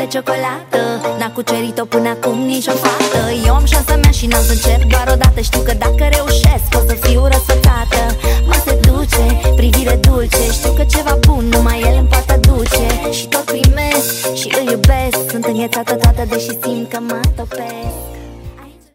ciocolată. N-a cucerit-o până acum nicio fată. Eu am șansa mea și n-am să încep doar odată. Știu că dacă reușesc o să fiu răsfățată.